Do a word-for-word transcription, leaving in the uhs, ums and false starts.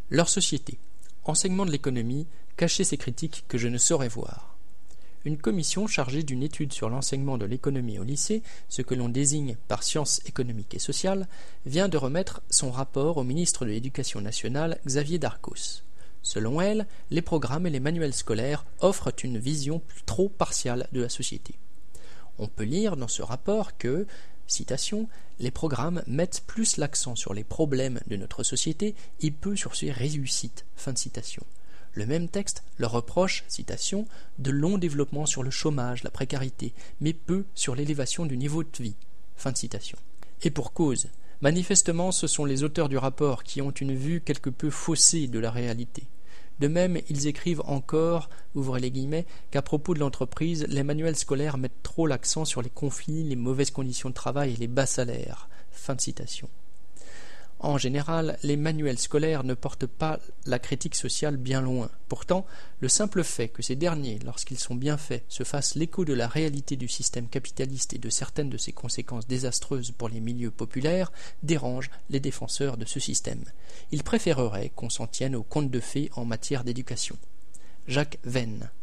Leur société. Enseignement de l'économie, cacher ces critiques que je ne saurais voir. Une commission chargée d'une étude sur l'enseignement de l'économie au lycée, ce que l'on désigne par sciences économiques et sociales, vient de remettre son rapport au ministre de l'Éducation nationale, Xavier Darcos. Selon elle, les programmes et les manuels scolaires offrent une vision trop partiale de la société. On peut lire dans ce rapport que, citation, « les programmes mettent plus l'accent sur les problèmes de notre société et peu sur ses réussites ». Fin de citation. Le même texte leur reproche, citation, « de longs développements sur le chômage, la précarité, mais peu sur l'élévation du niveau de vie ». Fin de citation. Et pour cause, manifestement ce sont les auteurs du rapport qui ont une vue quelque peu faussée de la réalité. De même, ils écrivent encore, ouvrez les guillemets, qu'à propos de l'entreprise, les manuels scolaires mettent trop l'accent sur les conflits, les mauvaises conditions de travail et les bas salaires. Fin de citation. En général, les manuels scolaires ne portent pas la critique sociale bien loin. Pourtant, le simple fait que ces derniers, lorsqu'ils sont bien faits, se fassent l'écho de la réalité du système capitaliste et de certaines de ses conséquences désastreuses pour les milieux populaires, dérange les défenseurs de ce système. Ils préféreraient qu'on s'en tienne aux contes de fées en matière d'éducation. Jacques Venn.